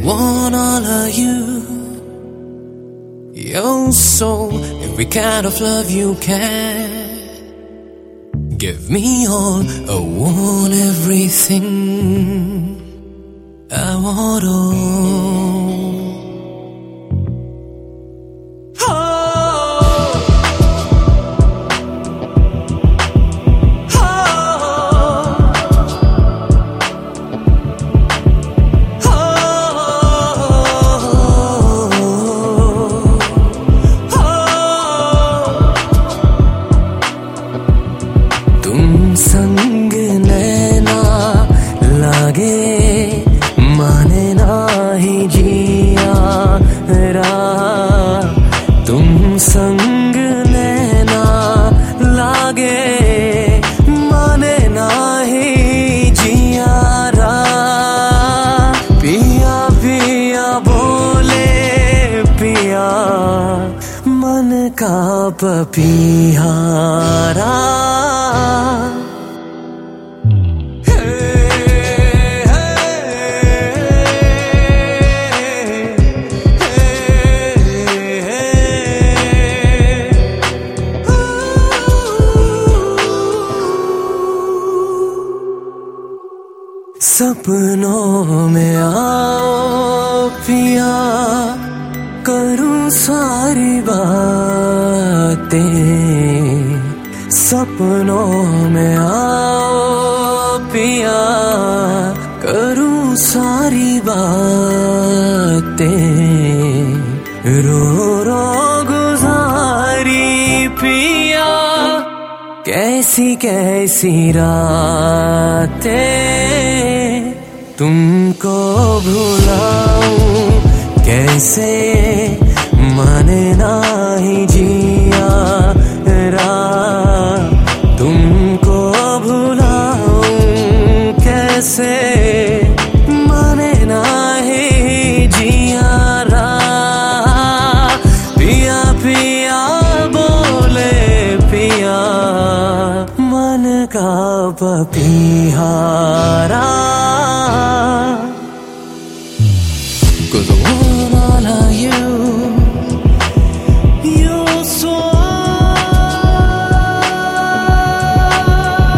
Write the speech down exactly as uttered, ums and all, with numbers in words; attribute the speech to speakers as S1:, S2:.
S1: want all of you. Your soul, every kind of love you can. Give me all, I want everything. I want all. संग नैना लागे माने नाही जिया रा। तुम संग नैना लागे माने नाही जिया रा। पिया पिया बोले पिया मन का पपिहारा। सपनों में आओ पिया करूं सारी बातें। सपनों में आओ पिया करूं सारी बातें। रो रो गुजारी पिया कैसी कैसी रातें। तुमको भुलाऊं कैसे माने नाही जिया रा। तुमको भुलाऊं कैसे माने नाही जिया रा। पिया पिया बोले पिया मन का पपिहारा।